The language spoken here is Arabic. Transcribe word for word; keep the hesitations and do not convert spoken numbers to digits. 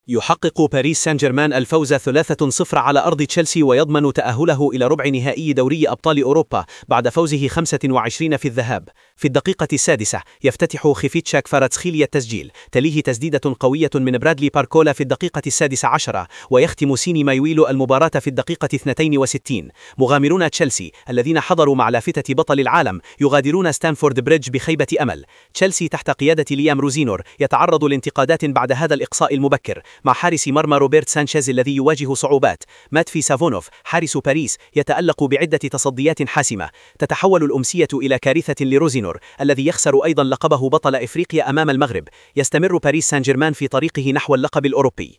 يحقق باريس سان جيرمان الفوز ثلاثة صفر على أرض تشيلسي ويضمن تأهله إلى ربع نهائي دوري أبطال أوروبا بعد فوزه خمسة وعشرين في الذهاب. في الدقيقة السادسة يفتتح خيفيتشا كفاراتسخيليا التسجيل، تليه تسديدة قوية من برادلي باركولا في الدقيقة السادسة عشرة، ويختم سيني مايويلو المباراة في الدقيقة اثنتين وستين. مغامرون تشيلسي الذين حضروا مع لافتة بطل العالم يغادرون ستانفورد بريدج بخيبة أمل. تشيلسي تحت قيادة ليام روزينور يتعرض لانتقادات بعد هذا الإقصاء المبكر مع حارس مرمى روبرت سانشيز الذي يواجه صعوبات. ماتفي سافونوف حارس باريس يتألق بعدة تصديات حاسمة. تتحول الأمسية إلى كارثة لروزينور الذي يخسر أيضا لقبه بطل إفريقيا أمام المغرب. يستمر باريس سان جيرمان في طريقه نحو اللقب الأوروبي.